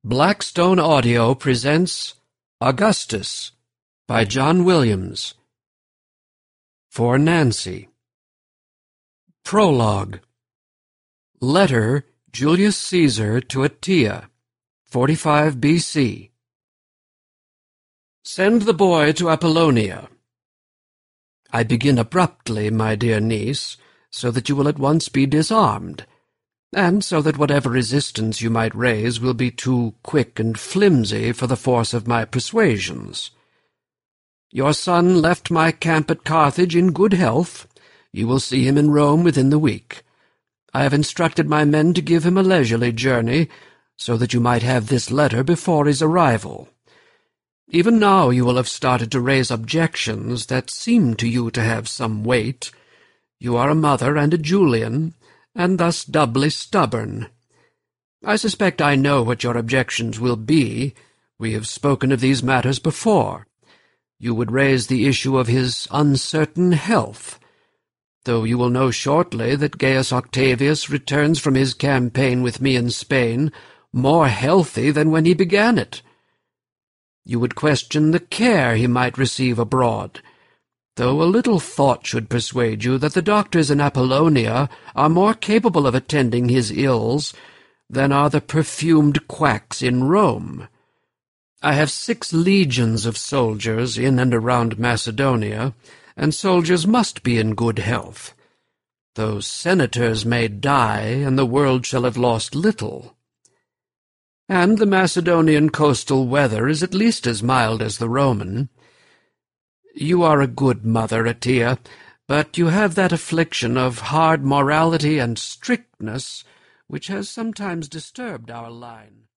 Blackstone Audio presents Augustus by John Williams. For Nancy. Prologue. Letter Julius Caesar to Attila, 45 B.C. Send the boy to Apollonia. I begin abruptly, my dear niece, so that you will at once be disarmed, and so that whatever resistance you might raise will be too quick and flimsy for the force of my persuasions. Your son left my camp at Carthage in good health. You will see him in Rome within the week. I have instructed my men to give him a leisurely journey, so that you might have this letter before his arrival. Even now you will have started to raise objections that seem to you to have some weight. You are a mother and a Julian, and thus doubly stubborn. I suspect I know what your objections will be. We have spoken of these matters before. You would raise the issue of his uncertain health, though you will know shortly that Gaius Octavius returns from his campaign with me in Spain more healthy than when he began it. You would question the care he might receive abroad, though a little thought should persuade you that the doctors in Apollonia are more capable of attending his ills than are the perfumed quacks in Rome. I have 6 legions of soldiers in and around Macedonia, and soldiers must be in good health. Those senators may die, and the world shall have lost little. And the Macedonian coastal weather is at least as mild as the Roman. You are a good mother, Attila, but you have that affliction of hard morality and strictness which has sometimes disturbed our line.